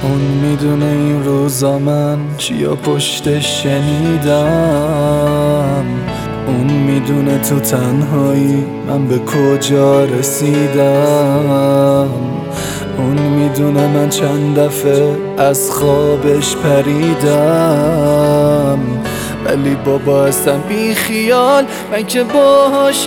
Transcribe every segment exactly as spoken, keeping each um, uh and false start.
اون میدونه این روزا من چیا پشتش شنیدم، اون میدونه تو تنهایی من به کجا رسیدم، اون میدونه من چند دفعه از خوابش پریدم، ولی بابا هستم بی خیال، من که باهاش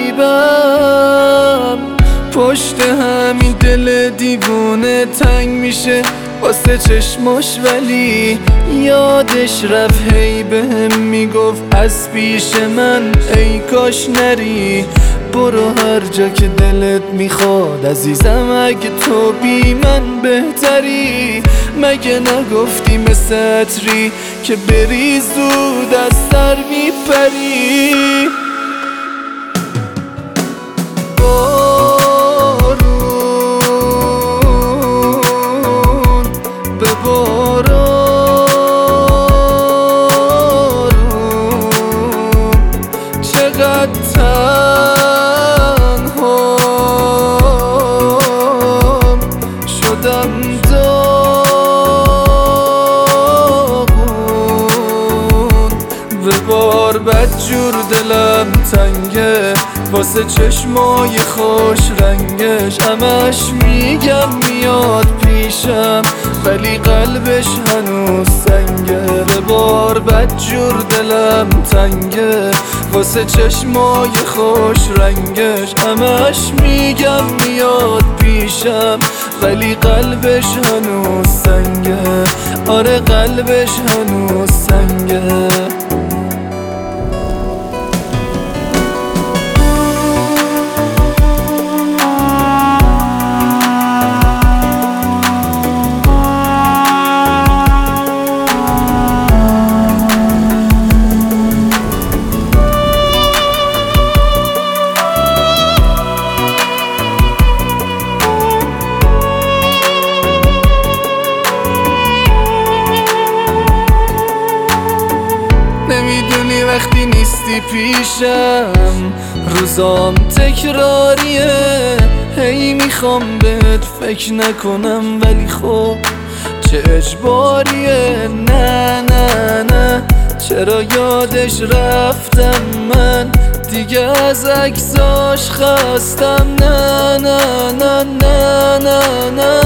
غریبم. پشت همین دل دیوونه تنگ میشه واسه چشماش، ولی یادش رفت هی بهم میگفت از پیش من ای کاش نری، برو هر جا که دلت میخواد عزیزم، اگه تو بی من بهتری. مگه نگفتی مثل عطری که بری زود از سر میپری؟ بارون به بارون چقدر تنهام شدم، داغون به بار بدجور دلم تنگه واسه چشمای خوش رنگش، همش میگم میاد پیشم ولی قلبش هنوز سنگه. به بار بدجور دلم تنگه واسه چشمای خوش رنگش، همش میگم میاد پیشم ولی قلبش هنوز سنگه. آره قلبش هنوز سنگه. نمیدونی وقتی نیستی پیشم روزام تکراریه، هی میخوام بهت فکر نکنم ولی خب چه اجباریه. نه نه نه چرا یادش رفتم من دیگه از عکساش خستم. نه نه نه نه نه نه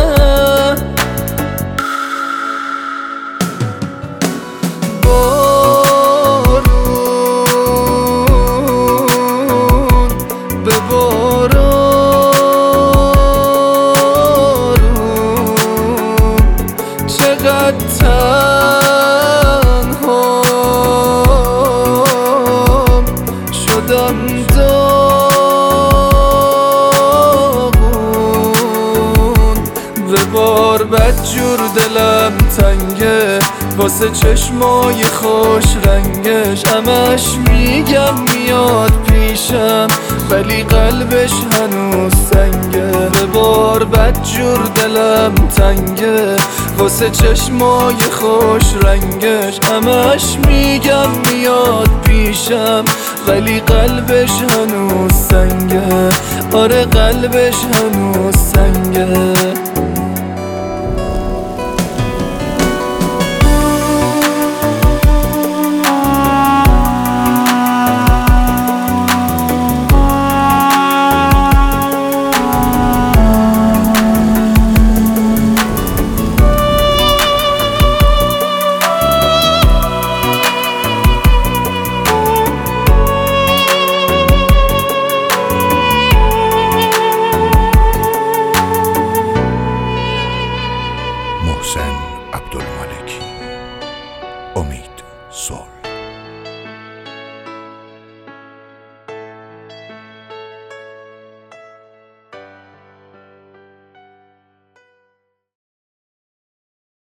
تنهام شدم، داغون به بار بدجور دلم تنگه واسه چشمای خوش رنگش، همش میگم میاد پیشم ولی قلبش هنوز سنگه. به بار بدجور دلم تنگه واسه چشمای خوش رنگش، همش میگم میاد پیشم ولی قلبش هنوز سنگه. آره قلبش هنوز سنگه.